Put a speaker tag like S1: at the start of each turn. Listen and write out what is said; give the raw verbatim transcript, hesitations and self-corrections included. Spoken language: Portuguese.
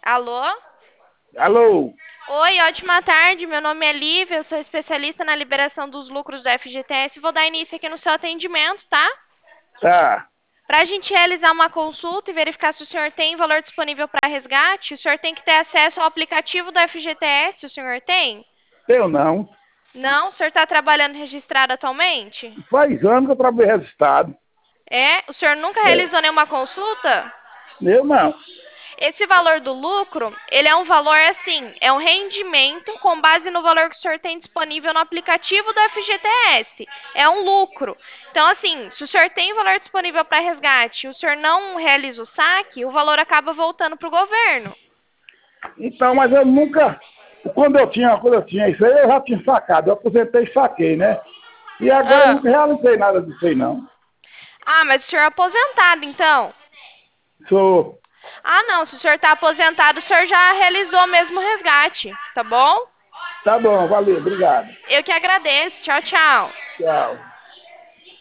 S1: Alô?
S2: Alô?
S1: Oi, ótima tarde. Meu nome é Lívia, eu sou especialista na liberação dos lucros do F G T S. Vou dar início aqui no seu atendimento, tá?
S2: Tá.
S1: Para a gente realizar uma consulta e verificar se o senhor tem valor disponível para resgate, o senhor tem que ter acesso ao aplicativo do F G T S. O senhor tem?
S2: Eu não.
S1: Não? O senhor está trabalhando registrado atualmente?
S2: Faz anos que eu trabalhei registrado.
S1: É? O senhor nunca
S2: É.
S1: realizou nenhuma consulta?
S2: Eu não.
S1: Esse valor do lucro, ele é um valor assim, é um rendimento com base no valor que o senhor tem disponível no aplicativo do F G T S. É um lucro. Então, assim, se o senhor tem valor disponível para resgate e o senhor não realiza o saque, o valor acaba voltando para o governo.
S2: Então, mas eu nunca. Quando eu tinha, quando eu tinha isso aí, eu já tinha sacado. Eu aposentei e saquei, né? E agora eu
S1: Ah,
S2: nunca realizei nada disso aí, não.
S1: ah mas o senhor é aposentado, então.
S2: Sou.
S1: Ah, não, se o senhor está aposentado, o senhor já realizou mesmo o resgate, tá bom?
S2: Tá bom, valeu, obrigado.
S1: Eu que agradeço. Tchau, tchau.
S2: Tchau.